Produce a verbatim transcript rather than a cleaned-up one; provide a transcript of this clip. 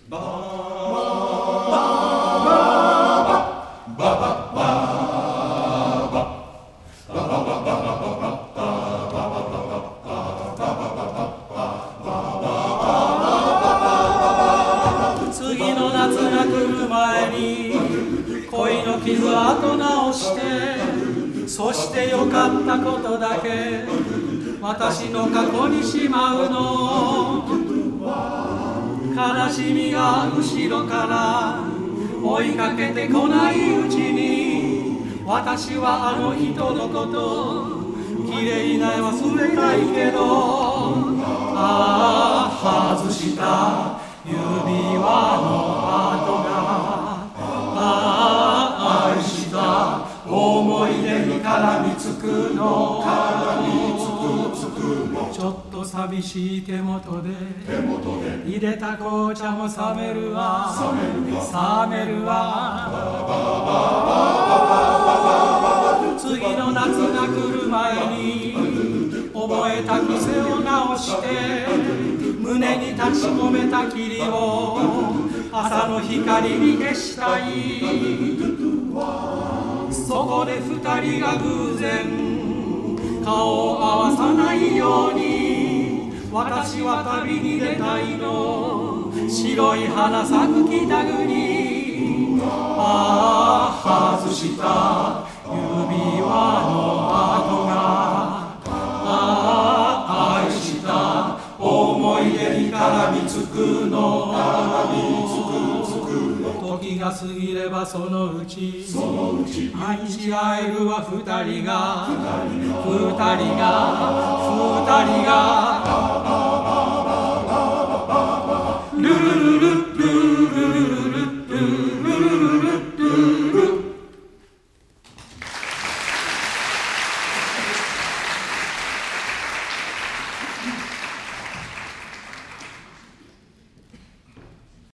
次の夏が来る前に恋の傷跡直して、そしてよかったことだけ私の過去にしまうの。悲しみが後ろから追いかけてこないうちに、私はあの人のこときれいな忘れたいけど、ああ外した指輪の跡が、ああ愛した思い出に絡みつくの。ちょっと寂しい手元で入れた紅茶も冷めるわ、冷めるわ。次の夏が来る前に覚えた癖を直して、胸に立ち込めた霧を朝の光に消したい。そこで二人が偶然顔を合わさないように、私は旅に出たいの。白い花咲く北国、ああ外した指輪の跡が、ああ愛した思い出に絡みつくの。時が過ぎればそのうち愛し合えるは二人が、二人が、二人が